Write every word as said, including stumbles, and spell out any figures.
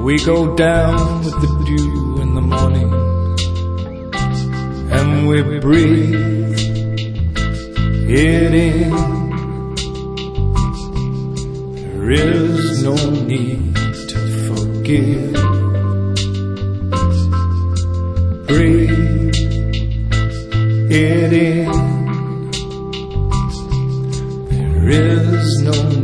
We go down with the dew in the morning, and we breathe it in. There is no need to forgive. Breathe it in. There is no